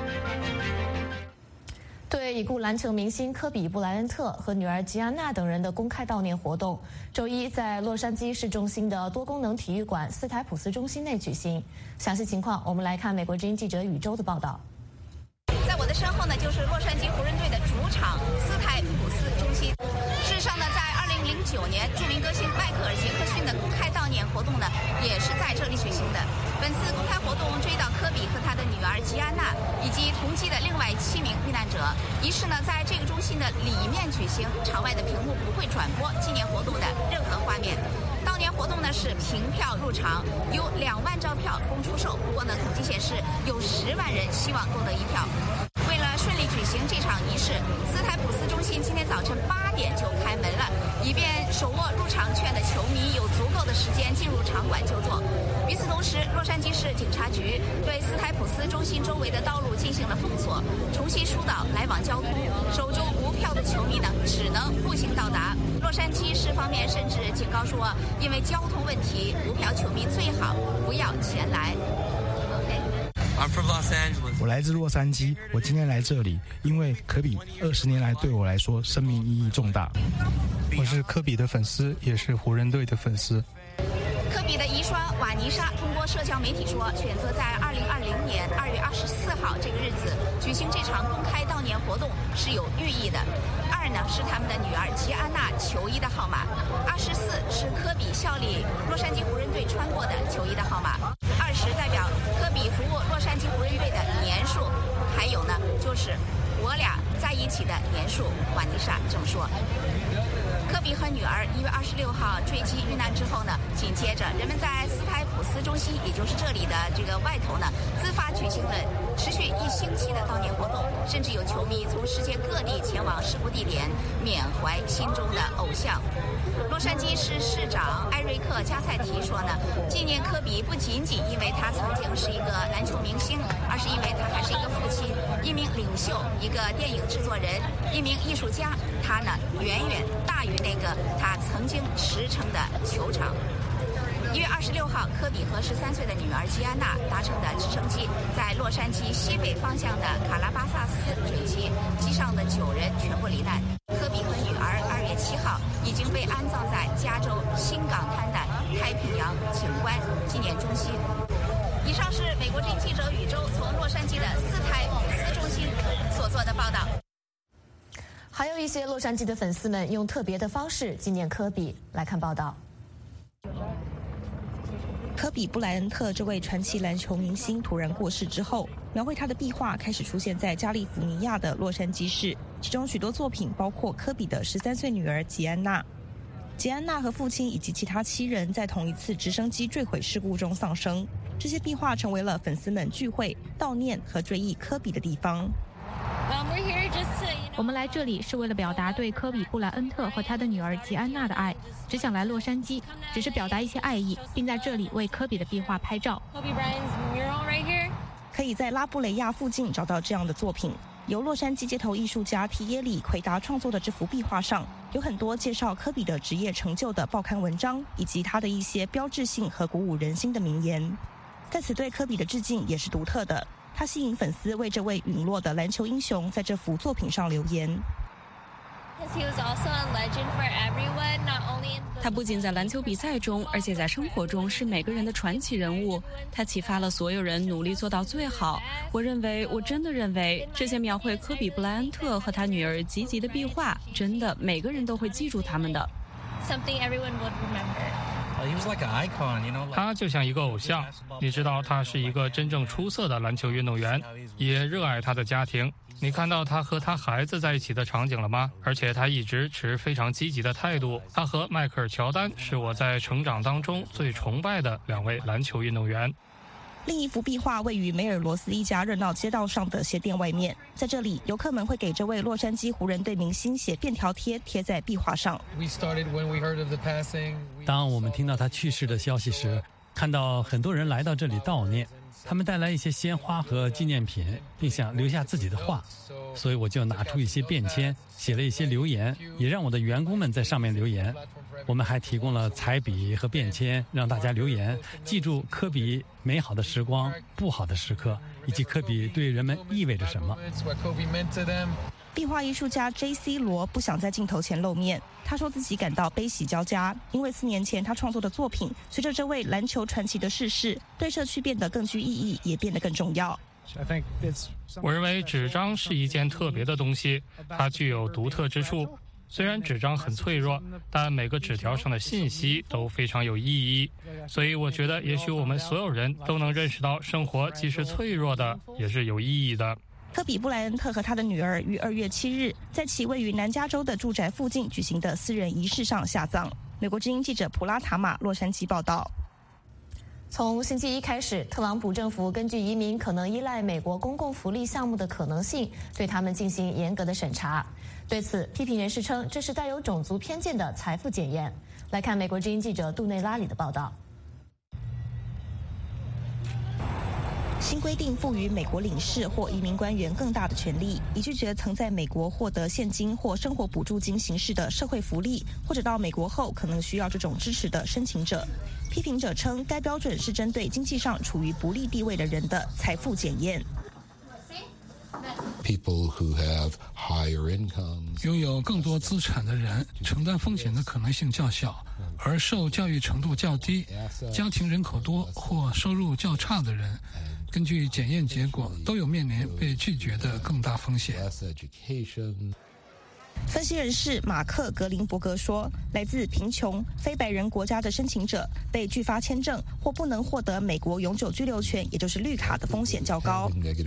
对已故篮球明星科比·布莱恩特和女儿吉安娜等人的公开悼念活动，周一在洛杉矶市中心的多功能体育馆斯台普斯中心内举行。详细情况，我们来看美国之音记者宇宙的报道。 在我的身后呢，就是洛杉矶湖人队的主场斯台普斯中心。事实上呢，在2009年，著名歌星迈克尔·杰克逊的公开悼念活动呢，也是在这里举行的。 本次公开活动追悼科比和他的女儿吉安娜以及同机的另外7名遇难者。仪式呢在这个中心的里面举行，场外的屏幕不会转播纪念活动的任何画面。当年活动呢是凭票入场，有2万张票供出售。不过呢，统计显示有10万人希望购得一票。为了顺利举行这场仪式，斯台普斯中心今天早晨8点就开门了，以便手握入场券的球迷有足够的时间进入场馆就座。与此同时，洛杉矶市警察局对斯台普斯中心周围的道路进行了封锁，重新疏导来往交通。手中无票的球迷呢，只能步行到达。洛杉矶市方面甚至警告说，因为交通问题，无票球迷最好不要前来。 我来自洛杉矶，我今天来这里，因为科比20年来对我来说生命意义重大。 我是科比的粉丝，也是湖人队的粉丝。 科比的遗孀瓦妮莎通过社交媒体说，选择在2020年2月24号这个日子举行这场公开悼念活动是有寓意的。2呢是他们的女儿吉安娜球衣的号码，24是科比效力洛杉矶湖人队穿过的球衣的号码，20代表科比服务洛杉矶湖人队的年数，还有呢就是我俩在一起的年数。瓦妮莎这么说。科比和女儿1月26号坠机遇难之后呢，紧接着人们在斯台普斯中心，也就是这里的这个外头呢，自发举行了持续1星期的悼念活动，甚至有球迷从世界各地前往事故地点缅怀心中的偶像。洛杉矶市市长艾瑞克·加塞提说呢，纪念科比不仅仅因为他曾经是一个篮球明星，而是因为他还是一个父亲、一名领袖、一个电影制作人、一名艺术家。他呢，远远大于那个他曾经驰骋的球场。1月26号，科比和13岁的女儿吉安娜搭乘的直升机在洛杉矶西北方向的卡拉巴萨斯坠机，机上的9人全部罹难。科比和女儿2月7号已经被安葬在加州新港滩的太平洋景观纪念中心。以上是美国之音记者宇宙从洛杉矶的斯台普斯中心所做的报道。 还有一些洛杉矶的粉丝们用特别的方式纪念科比，来看报道。 科比布莱恩特这位传奇篮球明星突然过世之后，描绘他的壁画开始出现在加利福尼亚的洛杉矶市，其中许多作品包括科比的13岁女儿吉安娜。吉安娜和父亲以及其他7人在同一次直升机坠毁事故中丧生。这些壁画成为了粉丝们聚会、悼念和追忆科比的地方。 我们来这里是为了表达对科比布莱恩特和他的女儿吉安娜的爱，只想来洛杉矶，只是表达一些爱意，并在这里为科比的壁画拍照。 可以在拉布雷亚附近找到这样的作品。由洛杉矶街头艺术家提耶里奎达创作的这幅壁画上，有很多介绍科比的职业成就的报刊文章，以及他的一些标志性和鼓舞人心的名言。在此对科比的致敬也是独特的。他吸引粉丝为这位陨落的篮球英雄在这幅作品上留言。 他不仅在篮球比赛中，而且在生活中是每个人的传奇人物。他启发了所有人努力做到最好。我真的认为，这些描绘科比布莱恩特和他女儿吉吉的壁画，真的每个人都会记住他们的。 他就像一个偶像，你知道，他是一个真正出色的篮球运动员，也热爱他的家庭。你看到他和他孩子在一起的场景了吗？而且他一直持非常积极的态度。他和迈克尔·乔丹是我在成长当中最崇拜的2位篮球运动员。 另一幅壁画位于梅尔罗斯一家热闹街道上的鞋店外面，在这里，游客们会给这位洛杉矶湖人队明星写便条贴，贴在壁画上。 当我们听到他去世的消息时，看到很多人来到这里悼念，他们带来一些鲜花和纪念品，并想留下自己的话，所以我就拿出一些便签，写了一些留言，也让我的员工们在上面留言。我们还提供了彩笔和便签，让大家留言，记住科比美好的时光、不好的时刻，以及科比对人们意味着什么。 壁画艺术家 J.C. 罗不想在镜头前露面，他说自己感到悲喜交加，因为4年前他创作的作品，随着这位篮球传奇的逝世，对社区变得更具意义，也变得更重要。 我认为纸张是一件特别的东西，它具有独特之处。 虽然纸张很脆弱，但每个纸条上的信息都非常有意义。所以我觉得，也许我们所有人都能认识到，生活既是脆弱的，也是有意义的。 科比·布莱恩特和他的女儿于2月7日在其位于南加州的住宅附近举行的私人仪式上下葬。美国之音记者普拉塔马洛杉矶报道。 从星期一开始，特朗普政府根据移民可能依赖美国公共福利项目的可能性，对他们进行严格的审查。对此，批评人士称这是带有种族偏见的财富检验。来看美国之音记者杜内拉里的报道。新规定赋予美国领事或移民官员更大的权利，以拒绝曾在美国获得现金或生活补助金形式的社会福利，或者到美国后可能需要这种支持的申请者。批评者称，该标准是针对经济上处于不利地位的人的财富检验。 拥有更多资产的人承担风险的可能性较小，而受教育程度较低、家庭人口多或收入较差的人，根据检验结果都有面临被拒绝的更大风险。 分析人士马克·格林伯格说，来自贫穷非白人国家的申请者被拒发签证或不能获得美国永久居留权，也就是绿卡的风险较高。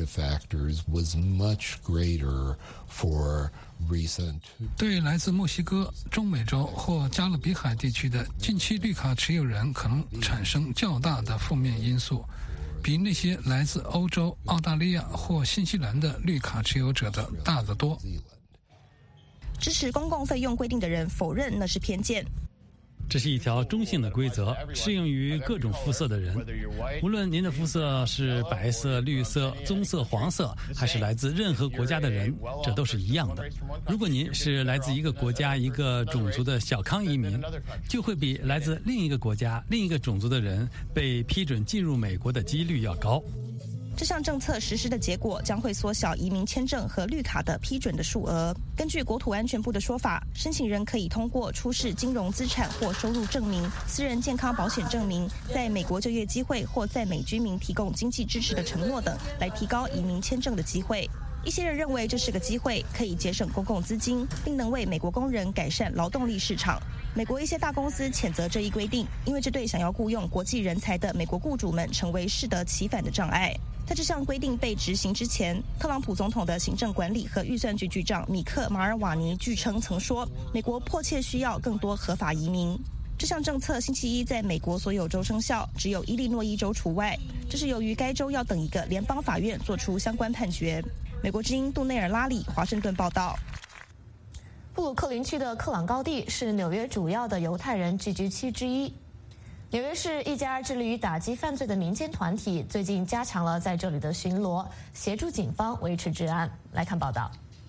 对来自墨西哥、中美洲或加勒比海地区的近期绿卡持有人可能产生较大的负面因素，比那些来自欧洲、澳大利亚或新西兰的绿卡持有者的大得多。 支持公共费用规定的人否认那是偏见。 这是一条中性的规则，适用于各种肤色的人。无论您的肤色是白色、绿色、棕色、黄色，还是来自任何国家的人，这都是一样的。如果您是来自一个国家、一个种族的小康移民，就会比来自另一个国家、另一个种族的人被批准进入美国的几率要高。 这项政策实施的结果将会缩小移民签证和绿卡的批准的数额。根据国土安全部的说法，申请人可以通过出示金融资产或收入证明、私人健康保险证明、在美国就业机会或在美居民提供经济支持的承诺等，来提高移民签证的机会。一些人认为这是个机会，可以节省公共资金，并能为美国工人改善劳动力市场。美国一些大公司谴责这一规定，因为这对想要雇佣国际人才的美国雇主们成为适得其反的障碍。在这项规定被执行之前，特朗普总统的行政管理和预算局局长米克·马尔瓦尼据称曾说，美国迫切需要更多合法移民。这项政策星期一在美国所有州生效，只有伊利诺伊州除外。这是由于该州要等一个联邦法院做出相关判决。美国之音杜内尔拉里华盛顿报道。布鲁克林区的克朗高地是纽约主要的犹太人聚居区之一。纽约市一家致力于打击犯罪的民间团体最近加强了在这里的巡逻，协助警方维持治安。来看报道。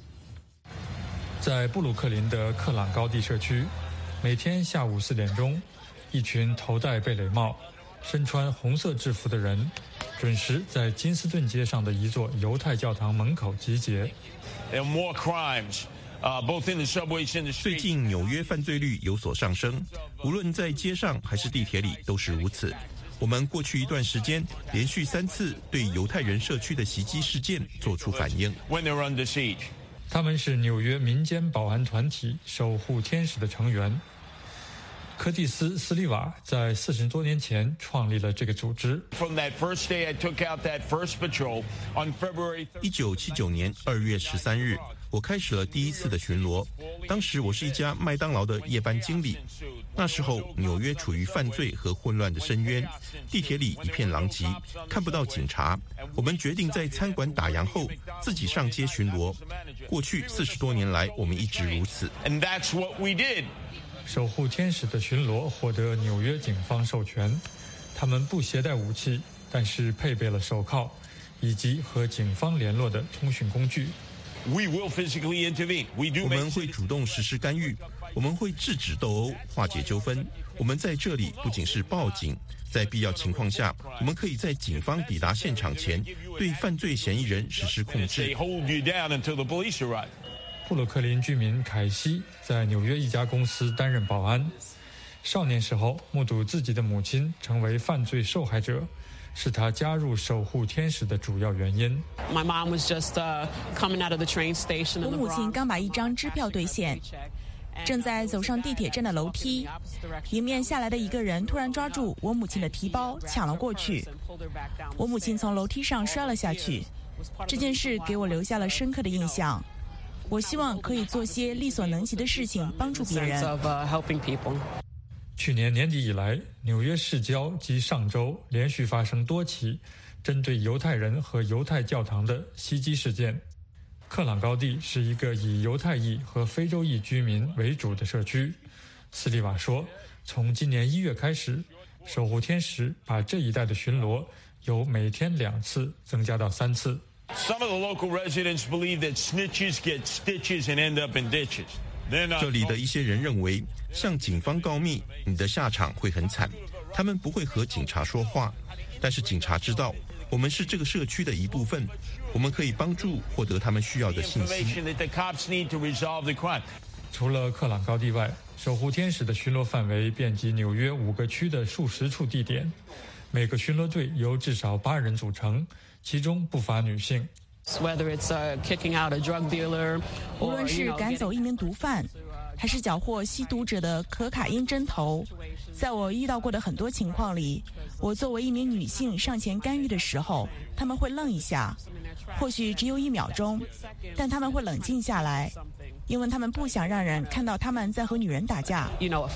在布鲁克林的克朗高地社区，每天下午4点钟，一群头戴贝雷帽、身穿红色制服的人准时在金斯顿街上的一座犹太教堂门口集结。 最近纽约犯罪率有所上升，无论在街上还是地铁里都是如此。我们过去一段时间连续3次对犹太人社区的袭击事件做出反应。 他们是纽约民间保安团体守护天使的成员。柯蒂斯·斯利瓦在40多年前创立了这个组织。 1979年2月13日，我开始了第一次的巡逻。当时我是一家麦当劳的夜班经理。那时候纽约处于犯罪和混乱的深渊，地铁里一片狼藉，看不到警察。我们决定在餐馆打烊后自己上街巡逻。过去40多年来，我们一直如此。 守护天使的巡逻获得纽约警方授权，他们不携带武器，但是配备了手铐以及和警方联络的通讯工具。 我们会主动实施干预，我们会制止斗殴，化解纠纷。我们在这里不仅是报警，在必要情况下，我们可以在警方抵达现场前对犯罪嫌疑人实施控制。 布鲁克林居民凯西在纽约一家公司担任保安。少年时候目睹自己的母亲成为犯罪受害者，是他加入守护天使的主要原因。 我母亲刚把一张支票兑现正在走上地铁站的楼梯，迎面下来的一个人突然抓住我母亲的提包抢了过去，我母亲从楼梯上摔了下去。这件事给我留下了深刻的印象。我希望可以做些力所能及的事情，帮助别人。 去年年底以来，纽约市郊及上周连续发生多起针对犹太人和犹太教堂的袭击事件。克朗高地是一个以犹太裔和非洲裔居民为主的社区。斯利瓦说，从今年1月开始，守护天使把这一带的巡逻由每天2次增加到3次。 Some of the local residents believe that snitches get stitches and end up in ditches. 这里的一些人认为，向警方告密，你的下场会很惨。他们不会和警察说话，但是警察知道我们是这个社区的一部分，我们可以帮助获得他们需要的信息。 除了克朗高地外，守护天使的巡逻范围遍及纽约5个区的数十处地点，每个巡逻队由至少8人组成，其中不乏女性。 无论是赶走一名毒贩，还是缴获吸毒者的可卡因针头，在我遇到过的很多情况里，我作为一名女性上前干预的时候，他们会愣一下，或许只有1秒钟，但他们会冷静下来，因为他们不想让人看到他们在和女人打架。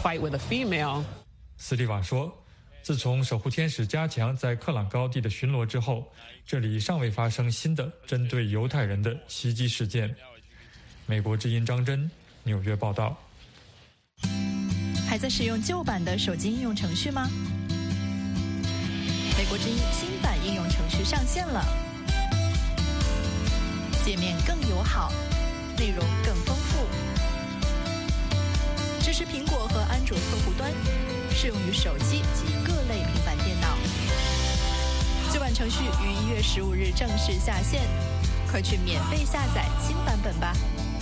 斯蒂瓦说，自从守护天使加强在克朗高地的巡逻之后，这里尚未发生新的针对犹太人的袭击事件。美国之音张真，纽约报道。 还在使用旧版的手机应用程序吗？美国之音新版应用程序上线了，界面更友好，内容更丰富，支持苹果和安卓客户端，适用于手机及各类平板电脑。旧版程序于1月15日正式下线，快去免费下载新版本吧。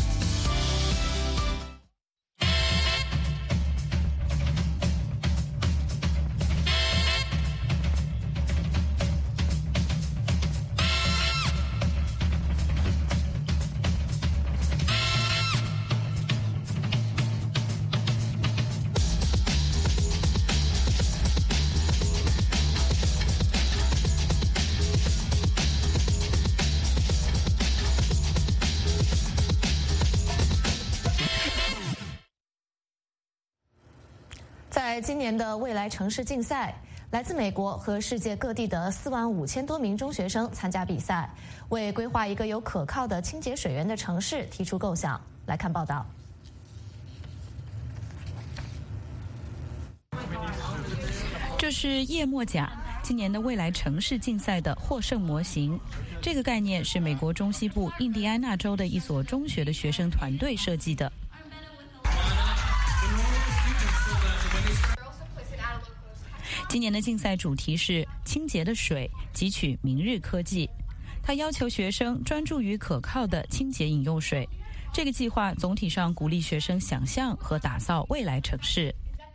在今年的未来城市竞赛，来自美国和世界各地的45000多名中学生参加比赛，为规划一个有可靠的清洁水源的城市提出构想。来看报道。 这是夜幕甲，今年的未来城市竞赛的获胜模型。这个概念是美国中西部印第安纳州的一所中学的学生团队设计的。今年的竞赛主题是清洁的水，汲取明日科技。它要求学生专注于可靠的清洁饮用水。这个计划总体上鼓励学生想象和打造未来城市。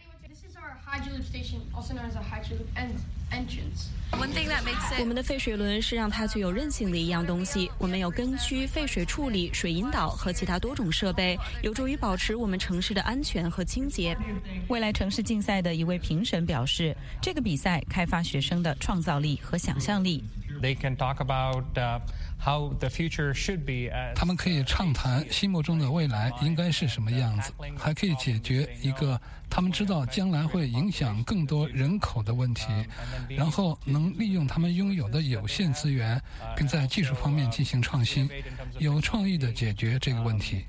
我们的废水轮是让它具有韧性的一样东西。我们有根区、废水处理、水引导和其他多种设备，有助于保持我们城市的安全和清洁。 未来城市竞赛的一位评审表示，这个比赛开发学生的创造力和想象力。 他们可以畅谈心目中的未来应该是什么样子，还可以解决一个他们知道将来会影响更多人口的问题，然后能利用他们拥有的有限资源，并在技术方面进行创新，有创意地解决这个问题。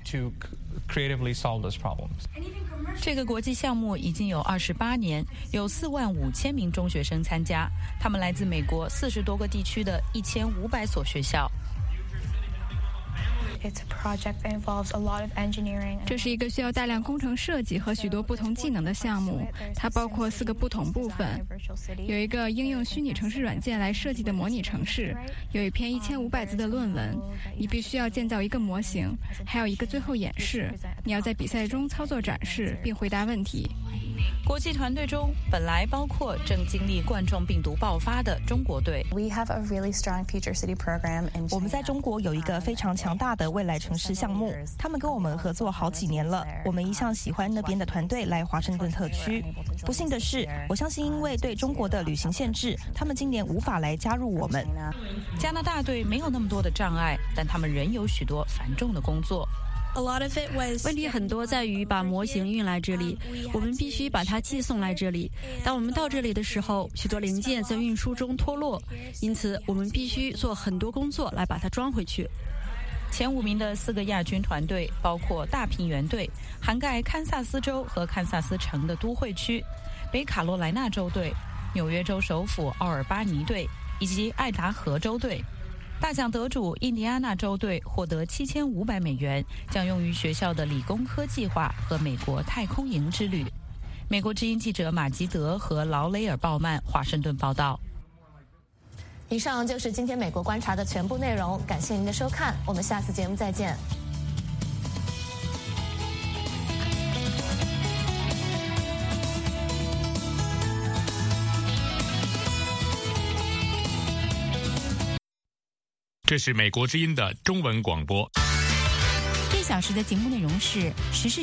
这个国际项目已经有28年，有45000名中学生参加，他们来自美国40多个地区的1500所学校。 这是一个需要大量工程设计和许多不同技能的项目，它包括4个不同部分。有一个应用虚拟城市软件来设计的模拟城市，有一篇1500字的论文，你必须要建造一个模型，还有一个最后演示，你要在比赛中操作展示并回答问题。 国际团队中本来包括正经历冠状病毒爆发的中国队。 我们在中国有一个非常强大的未来城市项目，他们跟我们合作好几年了。我们一向喜欢那边的团队来华盛顿特区。不幸的是，我相信因为对中国的旅行限制，他们今年无法来加入我们。 加拿大队没有那么多的障碍，但他们仍有许多繁重的工作。 问题很多在于把模型运来这里，我们必须把它寄送来这里。当我们到这里的时候，许多零件在运输中脱落，因此我们必须做很多工作来把它装回去。 前5名的4个亚军团队包括大平原队，涵盖堪萨斯州和堪萨斯城的都会区，北卡罗来纳州队，纽约州首府奥尔巴尼队以及爱达荷州队。大奖得主印第安纳州队获得7500美元，将用于学校的理工科计划和美国太空营之旅。美国之音记者马吉德和劳雷尔·鲍曼华盛顿报道。 以上就是今天美国观察的全部内容，感谢您的收看，我们下次节目再见。 这是美国之音的中文广播。 1小时的节目内容是时事